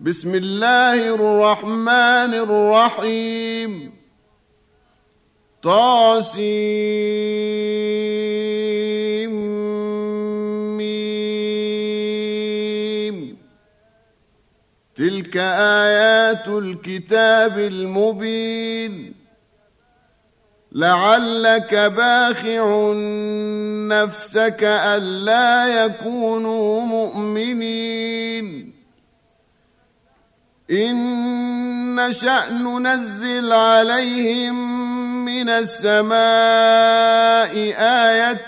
بسم الله الرحمن الرحيم. طاسيم. تلك آيات الكتاب المبين. لعلك باخع نفسك ألا يكونوا مؤمنين. إن نشأ ننزل عليهم من السماء آية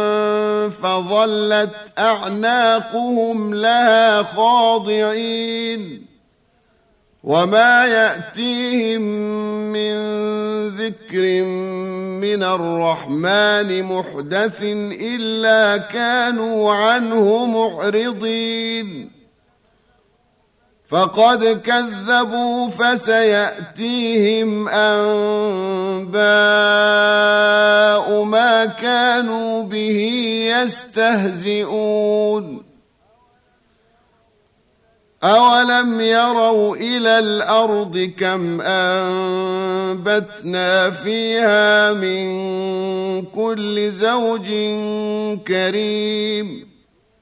فظلت أعناقهم لها خاضعين. وما يأتيهم من ذكر من الرحمن محدث إلا كانوا عنه معرضين. فقد كذبوا فسيأتيهم أنباء ما كانوا به يستهزئون. أولم يروا إلى الأرض كم أنبتنا فيها من كل زوج كريم.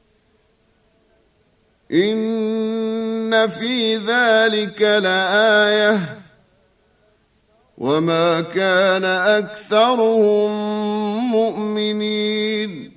إن في ذلك لآية وما كان أكثرهم مؤمنين.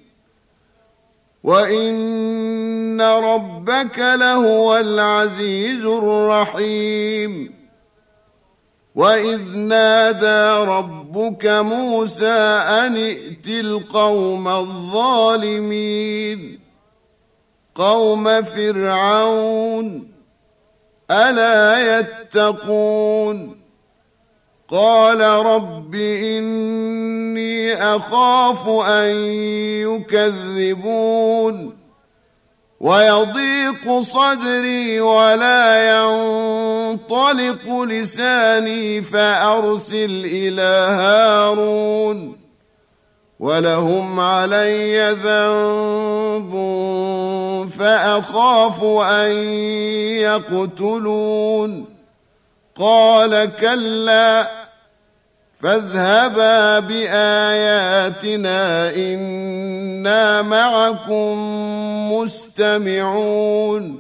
وإن ربك لهو العزيز الرحيم. وإذ نادى ربك موسى أن ائت القوم الظالمين قوم فرعون ألا يتقون. قال رب إني أخاف أن يكذبون ويضيق صدري ولا ينطلق لساني فأرسل إلى هارون ولهم علي ذنب فأخاف أن يقتلون. قال كلا فاذهبا بآياتنا إنا معكم مستمعون.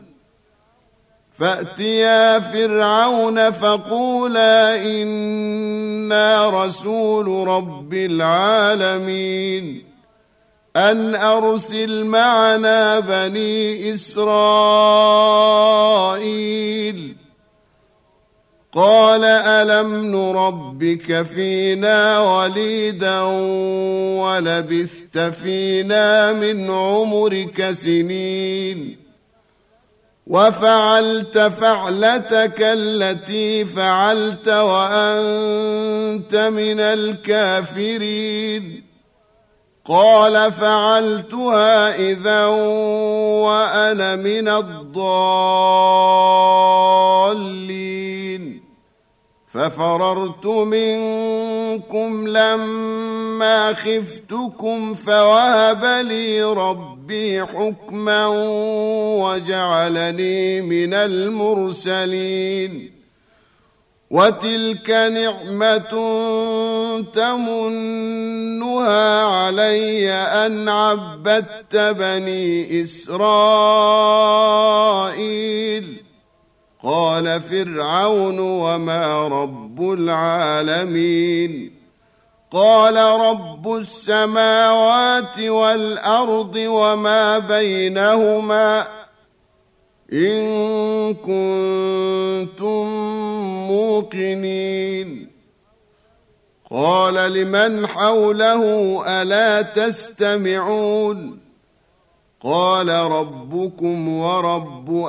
فأتيا فرعون فقولا إنا رسول رب العالمين أن أرسل معنا بني إسرائيل. قال ألم نربك فينا وليدا ولبثت فينا من عمرك سنين وفعلت فعلتك التي فعلت وأنت من الكافرين. قال فعلتها إذا وأنا من الضالين. ففررت منكم لما خفتكم فوهب لي ربي حكما وجعلني من المرسلين. وتلك نعمة تمنها علي أن عبدت بني إسرائيل. قال فرعون وما رب العالمين. قال رب السماوات والأرض وما بينهما إن كنتم موقنين. قال لمن حوله ألا تستمعون. قال ربكم ورب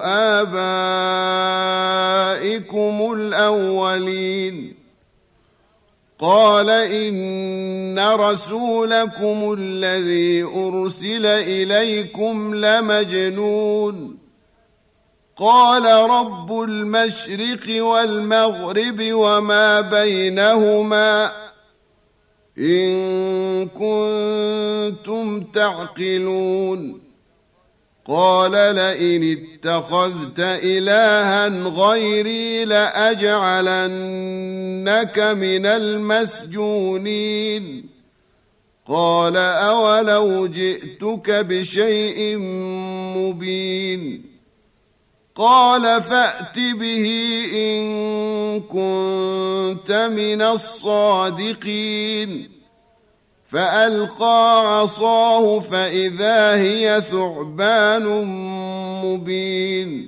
آبائكم الأولين. قال إن رسولكم الذي أرسل إليكم لمجنون. قال رب المشرق والمغرب وما بينهما إن كنتم تعقلون. قال لئن اتخذت إلها غيري لأجعلنك من المسجونين قال أولو جئتك بشيء مبين قال فأت به إن كنت من الصادقين فألقى عصاه فإذا هي ثعبان مبين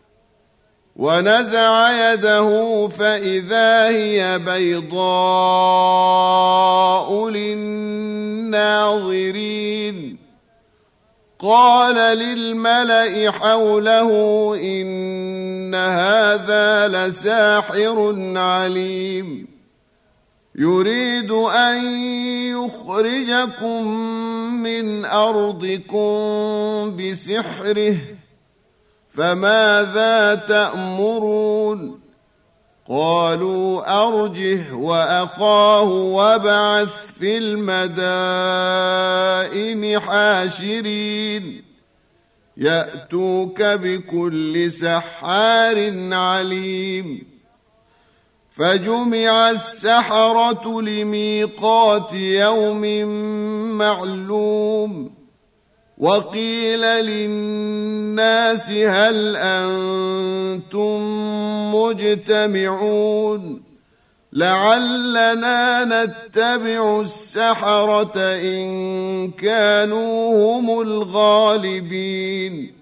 ونزع يده فإذا هي بيضاء للناظرين قال للملأ حوله إن هذا لساحر عليم يريد أن يخرجكم من أرضكم بسحره فماذا تأمرون قالوا أرجه وأخاه وابعث في المدائن حاشرين يأتوك بكل سحار عليم فجمع السحرة لميقات يوم معلوم وقيل للناس هل أنتم مجتمعون لعلنا نتبع السحرة إن كانوا هم الغالبين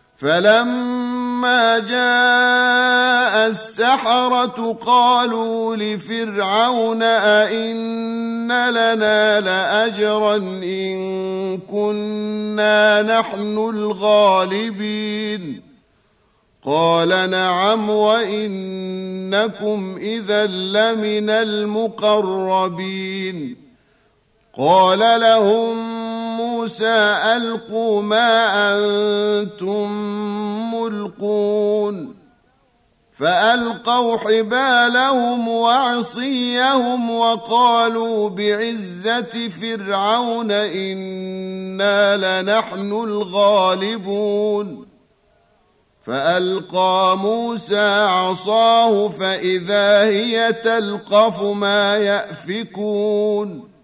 فلما جاء السحرة قالوا لفرعون أئن لنا لأجرا إن كنا نحن الغالبين قال نعم وإنكم إذا لمن المقربين قال لهم موسى ألقوا ما أنتم ملقون فألقوا حبالهم وعصيهم وقالوا بعزة فرعون إنا لنحن الغالبون فألقى موسى عصاه فإذا هي تلقف ما يأفكون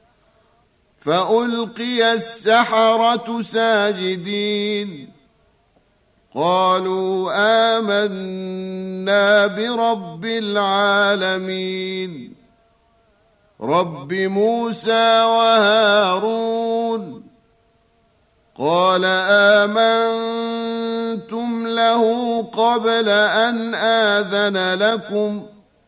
فألقي السحرة ساجدين قالوا آمنا برب العالمين رب موسى وهارون قال آمنتم له قبل أن آذن لكم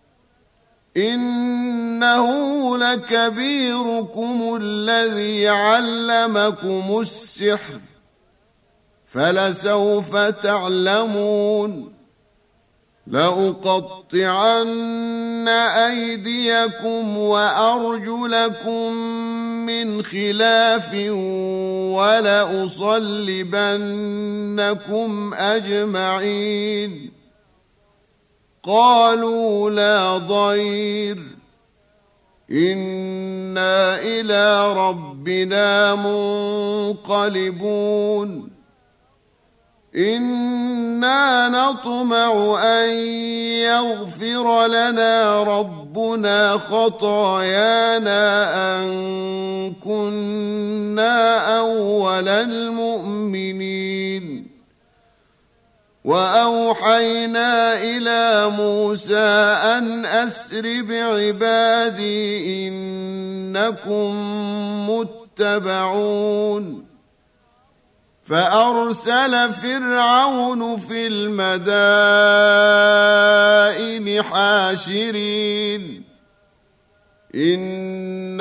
إنه لكبيركم الذي علمكم السحر فلسوف تعلمون لأقطعن أيديكم وأرجلكم من خلاف ولأصلبنكم أجمعين قالوا لا ضير إنا إلى ربنا منقلبون إنا نطمع أن يغفر لنا ربنا خطايانا أن كنا أول المؤمنين وأوحينا إلى موسى أن أسر بعبادي إنكم متبعون فأرسل فرعون في المدائن حاشرين إن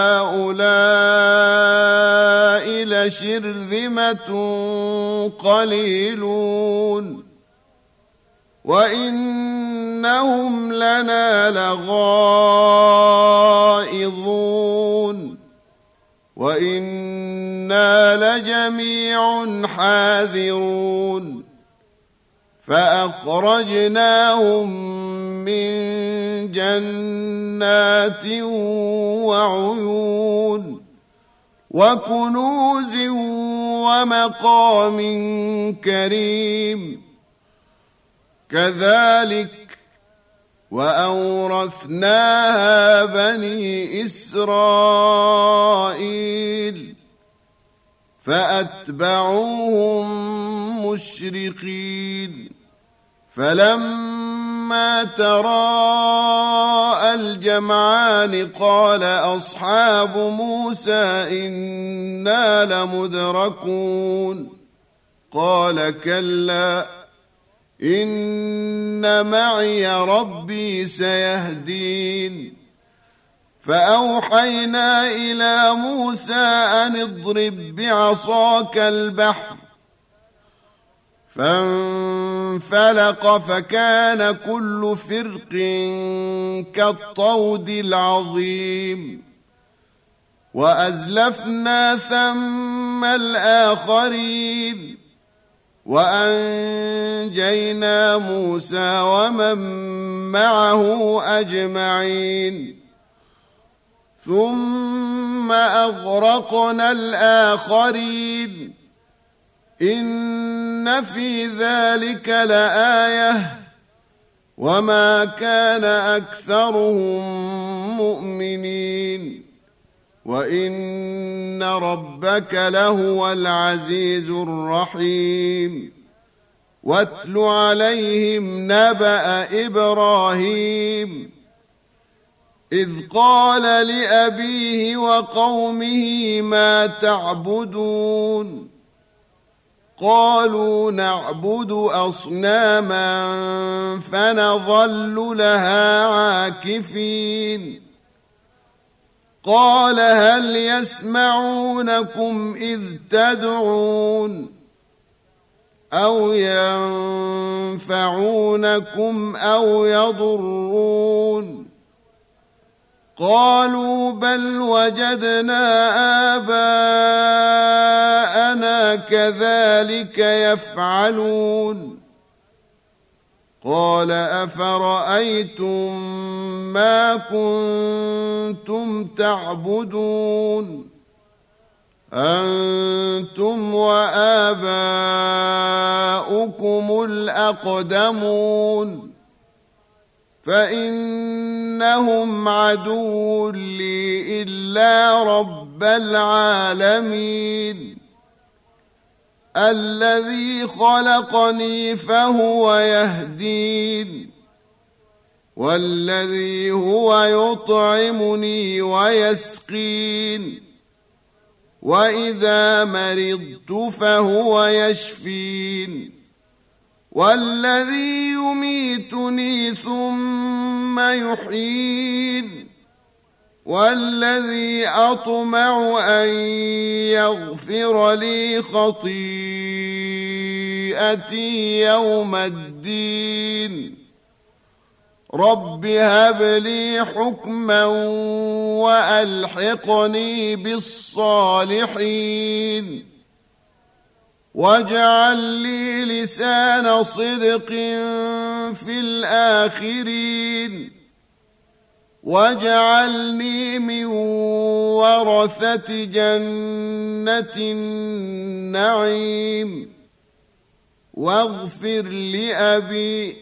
هؤلاء لشرذمة قليلون وإنهم لنا لغائظون وإنا لجميع حاذرون فأخرجناهم من جنات وعيون وكنوز ومقام كريم. كذلك وأورثناها بني إسرائيل فأتبعوهم مشرقين. فلما تراءى الجمعان قال أصحاب موسى إنا لمدركون قال كلا إن معي ربي سيهدين. فأوحينا إلى موسى أن اضرب بعصاك البحر فانفلق فكان كل فرق كالطود العظيم. وأزلفنا ثم الآخرين وأنجينا موسى ومن معه أجمعين. ثم أغرقنا الآخرين. إن في ذلك لآية وما كان أكثرهم مؤمنين وإن ربك لهو العزيز الرحيم. واتل عليهم نبأ إبراهيم إذ قال لأبيه وقومه ما تعبدون قالوا نعبد أصناما فنظل لها عاكفين. قال هل يسمعونكم إذ تدعون أو ينفعونكم أو يضرون قالوا بل وجدنا آباءنا كذلك يفعلون. قال أفرأيتم ما كنتم تعبدون أنتم وآباؤكم الأقدمون فإنهم عدو لي إلا رب العالمين الذي خلقني فهو يهدين والذي هو يطعمني ويسقين وإذا مرضت فهو يشفين والذي يميتني ثم يحيين والذي أطمع أن يغفر لي خطيئتي يوم الدين. رب هب لي حكما وألحقني بالصالحين واجعل لي لسان صدق في الآخرين واجعلني من ورثة جنة النعيم واغفر لأبي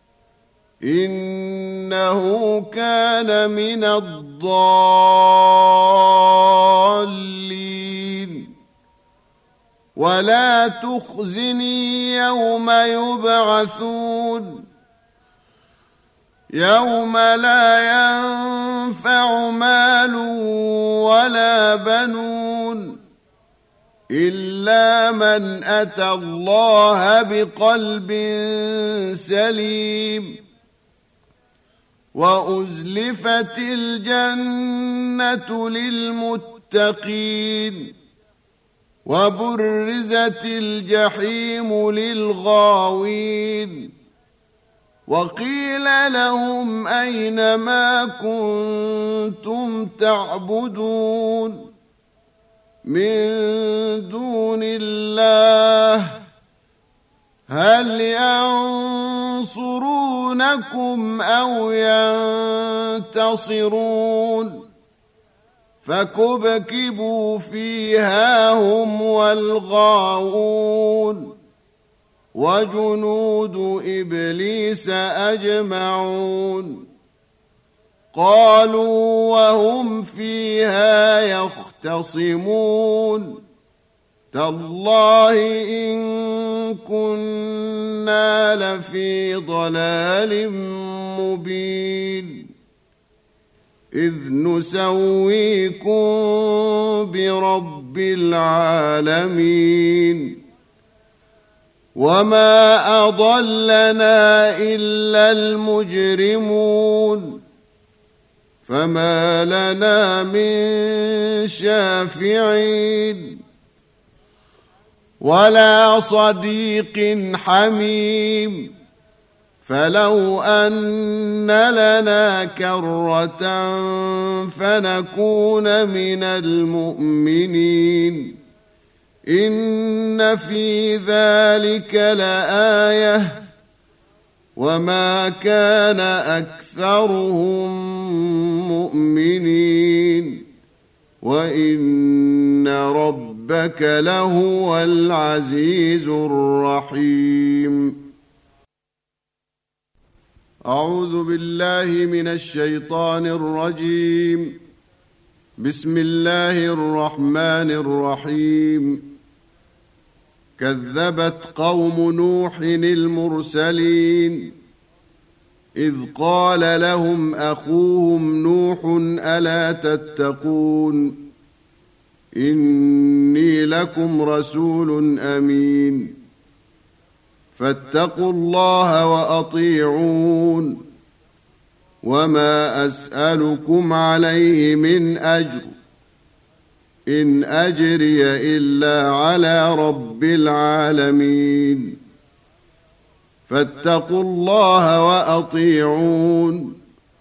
إنه كان من الضالين ولا تخزني يوم يبعثون يوم لا ينفع مال ولا بنون إلا من أتى الله بقلب سليم وأزلفت الجنة للمتقين وبرزت الجحيم للغاوين وقيل لهم أين ما كنتم تعبدون من دون الله هل ينصرونكم أو ينتصرون فكبكبوا فيها هم والغاوون وجنود إبليس أجمعون قالوا وهم فيها يختصمون تالله إن كنا لفي ضلال مبين إذ نسويكم برب العالمين وما أضلنا إلا المجرمون فما لنا من شافعين ولا صديق حميم فلو أن لنا كرة فنكون من المؤمنين إن في ذلك لآية وما كان أكثرهم مؤمنين وإن ربك لهو العزيز الرحيم أعوذ بالله من الشيطان الرجيم بسم الله الرحمن الرحيم كذبت قوم نوح المرسلين إذ قال لهم أخوهم نوح ألا تتقون إني لكم رسول أمين فاتقوا الله وأطيعون وما أسألكم عليه من أجر إن أجري إلا على رب العالمين فاتقوا الله وأطيعون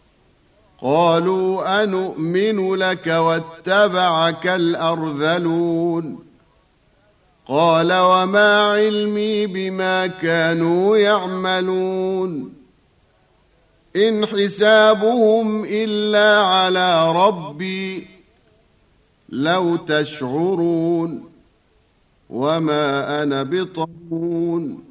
قالوا أنؤمن لك واتبعك الأرذلون قال وما علمي بما كانوا يعملون إن حسابهم إلا على ربي لو تشعرون وما أنا بطرون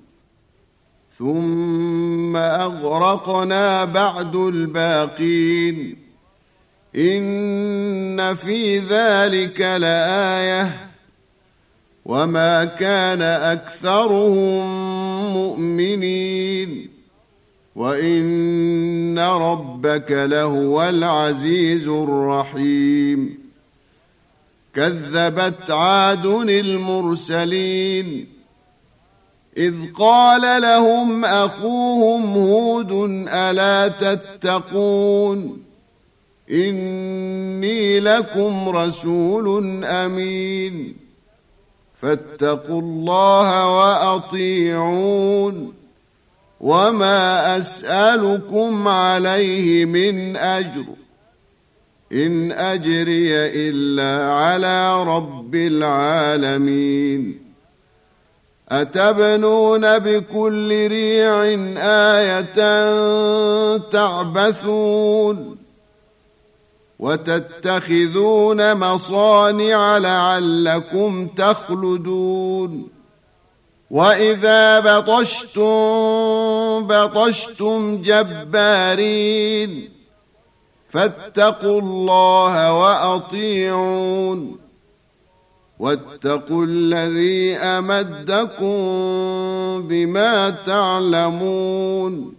ثم أغرقنا بعد الباقين إن في ذلك لآية وما كان أكثرهم مؤمنين وإن ربك لهو العزيز الرحيم كذبت عاد المرسلين إذ قال لهم أخوهم هود ألا تتقون إني لكم رسول أمين فاتقوا الله وأطيعون وما أسألكم عليه من أجر إن أجري إلا على رب العالمين أتبنون بكل ريع آية تعبثون وتتخذون مصانع لعلكم تخلدون وإذا بطشتم جبارين فاتقوا الله وأطيعون واتقوا الذي أمدكم بما تعلمون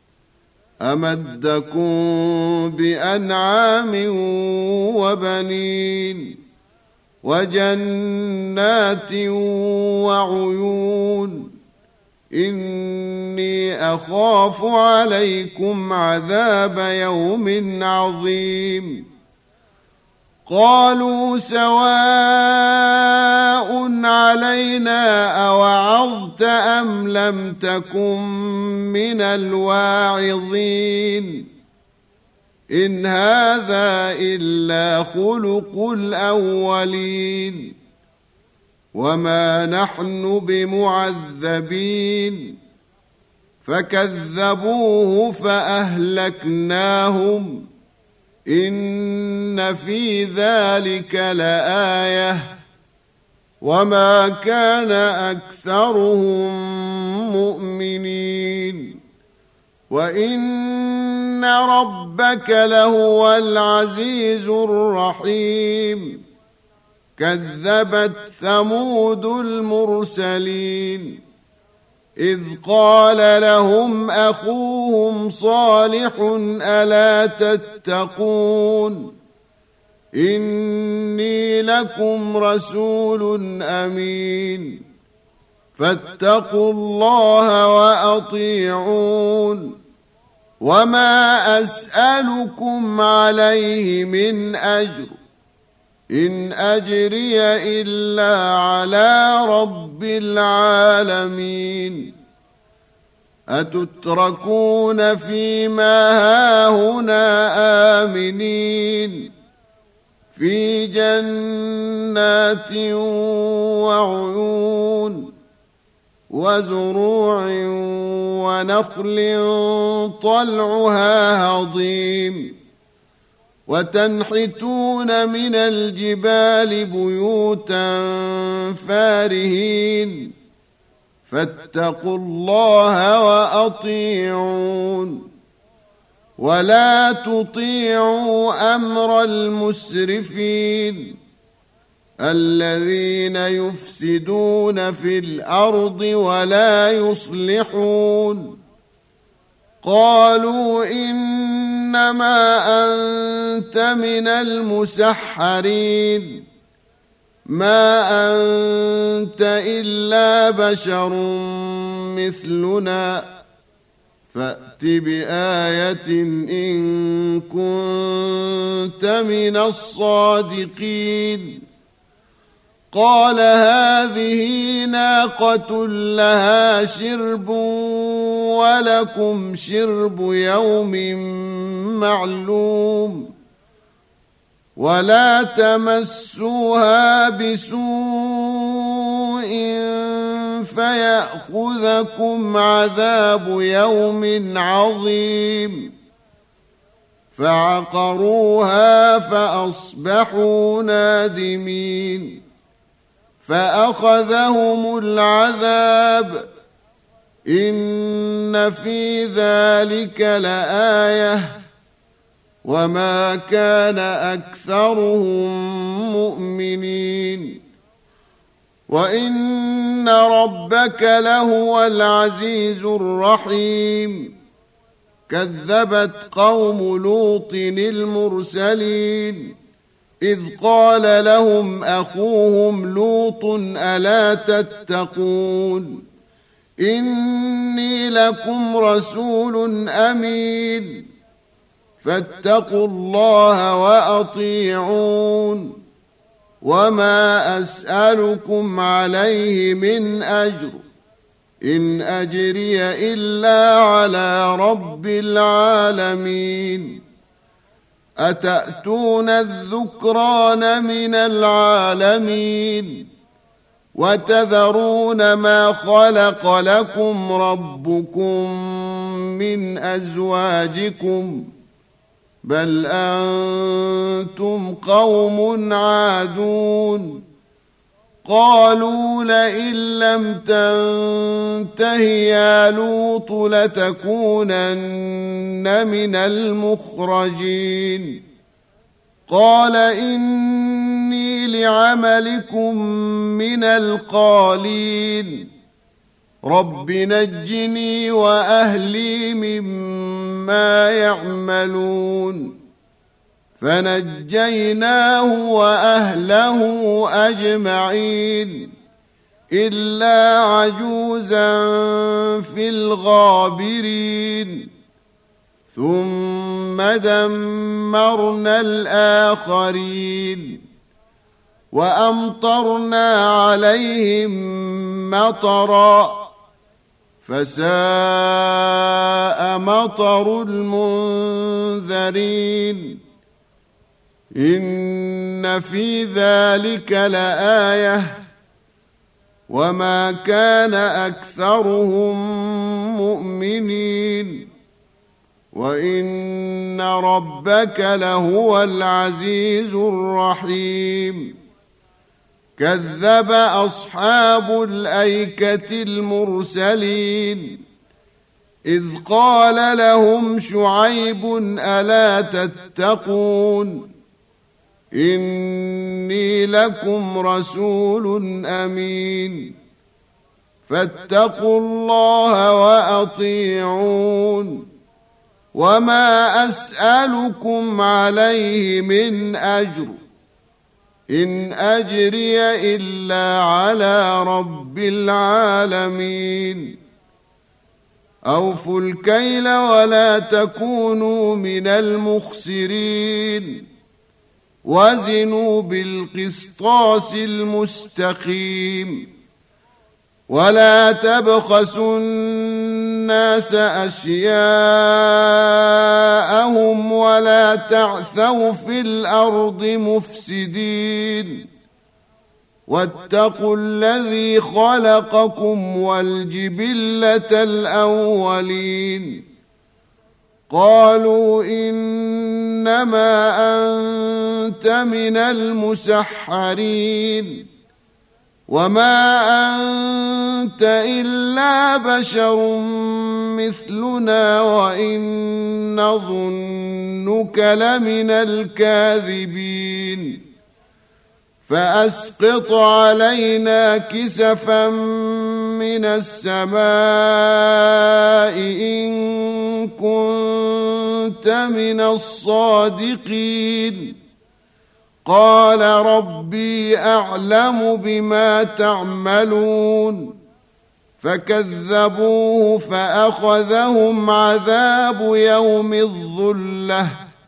أمدكم بأنعام وبنين وجنات وعيون إني أخاف عليكم عذاب يوم عظيم قالوا سواء علينا أوعظت أم لم تكن من الواعظين إن هذا إلا خلق الأولين وما نحن بمعذبين فكذبوه فأهلكناهم إن في ذلك لآية وما كان أكثرهم مؤمنين وإن ربك لهو العزيز الرحيم كذبت ثمود المرسلين إذ قال لهم أخوهم صالح ألا تتقون إني لكم رسول أمين فاتقوا الله وأطيعون وما أسألكم عليه من أجر إن أجري إلا على رب العالمين أتتركون فيما هاهنا آمنين في جنات وعيون وزروع ونخل طلعها هضيم وتنحتون من الجبال بيوتا فارهين فاتقوا الله وأطيعون ولا تطيعوا أمر المسرفين الذين يفسدون في الأرض ولا يصلحون قالوا إنما أنت من المسحرين ما أنت إلا بشر مثلنا فأت بآية إن كنت من الصادقين قال هذه ناقة لها شرب ولكم شرب يوم معلوم ولا تمسوها بسوء فيأخذكم عذاب يوم عظيم فعقروها فأصبحوا نادمين فأخذهم العذاب إن في ذلك لآية وما كان أكثرهم مؤمنين وإن ربك لهو العزيز الرحيم كذبت قوم لوط المرسلين إذ قال لهم أخوهم لوط ألا تتقون إني لكم رسول أمين فاتقوا الله وأطيعون وما أسألكم عليه من أجر إن أجري إلا على رب العالمين أتأتون الذكران من العالمين وتذرون ما خلق لكم ربكم من أزواجكم بل أنتم قوم عادون قالوا لئن لم تنته يا لوط لتكونن من المخرجين قال إني لعملكم من القالين رب نجني وأهلي مما يعملون فنجيناه وأهله أجمعين إلا عجوزا في الغابرين ثم دمرنا الآخرين وأمطرنا عليهم مطرا فساء مطر المنذرين إن في ذلك لآية وما كان أكثرهم مؤمنين وإن ربك لهو العزيز الرحيم كذب أصحاب الأيكة المرسلين إذ قال لهم شعيب ألا تتقون إني لكم رسول أمين فاتقوا الله وأطيعون وما أسألكم عليه من أجر إن أجري إلا على رب العالمين أوفوا الكيل ولا تكونوا من المخسرين وزنوا بالقسطاس المستقيم ولا تبخسوا الناس أشياءهم ولا تعثوا في الأرض مفسدين واتقوا الذي خلقكم والجبلة الأولين قالوا إنما أنت من المسحرين وما أنت إلا بشر مثلنا وإن نظنك لمن الكاذبين فأسقط علينا كسفا من السماء إن كنت من الصادقين قال ربي أعلم بما تعملون فكذبوه فأخذهم عذاب يوم الظلة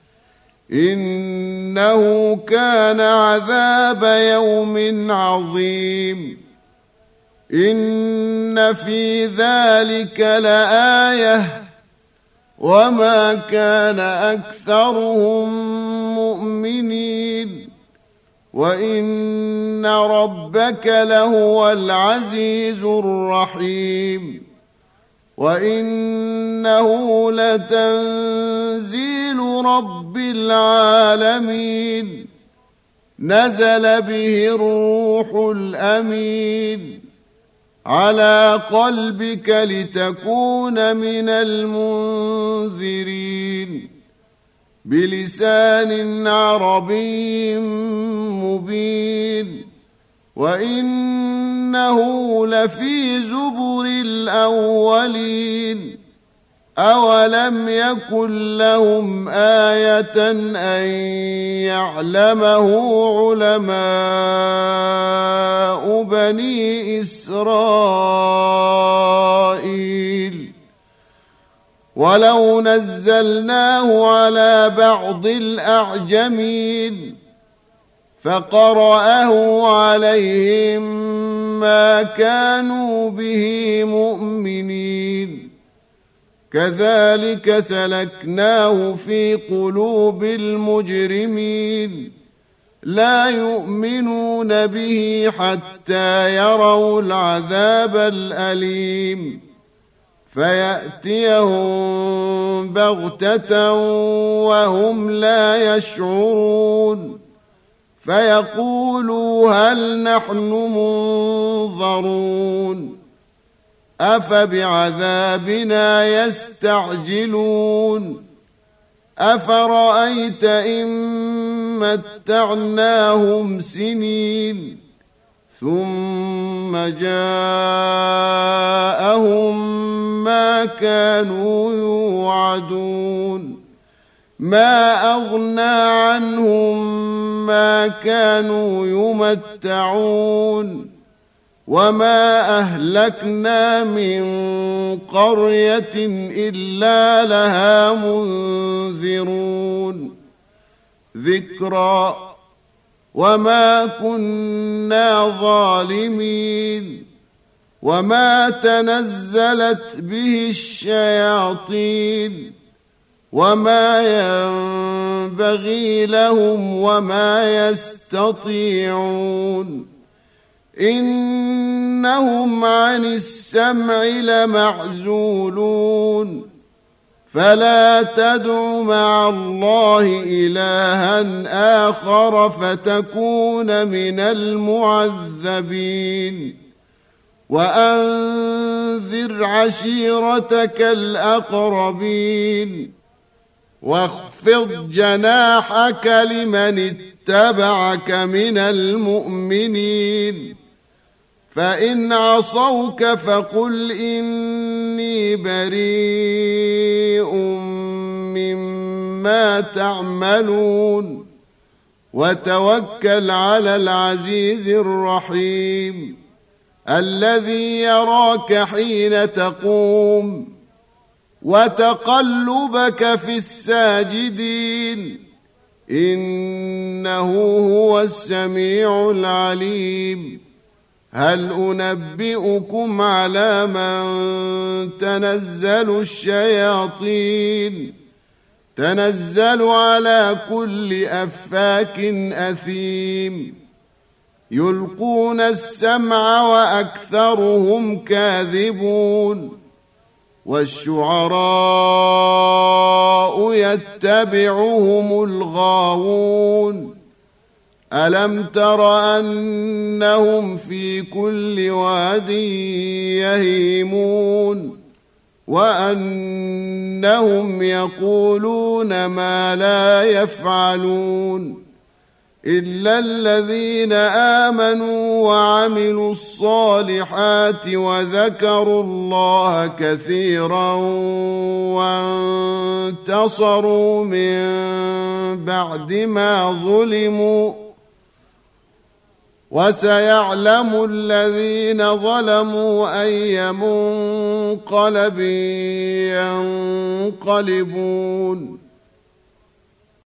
إنه كان عذاب يوم عظيم إن في ذلك لآية وما كان أكثرهم مؤمنين وإن ربك لهو العزيز الرحيم وإنه لتنزيل رب العالمين نزل به الروح الأمين على قلبك لتكون من المنذرين بلسان عربي مبين وإنه لفي زبر الأولين أولم يكن لهم آية أن يعلمه علماء بني إسرائيل ولو نزلناه على بعض الأعجمين فقرأه عليهم ما كانوا به مؤمنين كذلك سلكناه في قلوب المجرمين لا يؤمنون به حتى يروا العذاب الأليم فيأتيهم بغتة وهم لا يشعرون فيقولوا هل نحن منظرون أفبعذابنا يستعجلون أفرأيت إن متعناهم سنين ثم جاءهم ما كانوا يوعدون ما أغنى عنهم ما كانوا يمتعون وما أهلكنا من قرية إلا لها منذرون ذكرى وما كنا ظالمين وما تنزلت به الشياطين وما ينبغي لهم وما يستطيعون إنهم عن السمع لمعزولون فلا تدع مع الله إلها آخر فتكون من المعذبين وأنذر عشيرتك الأقربين واخفض جناحك لمن اتبعك من المؤمنين فإن عصوك فقل إني بريء مما تعملون وتوكل على العزيز الرحيم الذي يراك حين تقوم وتقلبك في الساجدين إنه هو السميع العليم هل أنبئكم على من تنزل الشياطين تنزل على كل أفاك أثيم يلقون السمع وأكثرهم كاذبون والشعراء يتبعهم الغاوون ألم تر أنهم في كل واد يهيمون وأنهم يقولون ما لا يفعلون إلا الذين آمنوا وعملوا الصالحات وذكروا الله كثيرا وانتصروا من بعد ما ظلموا وسيعلم الذين ظلموا أي منقلب ينقلبون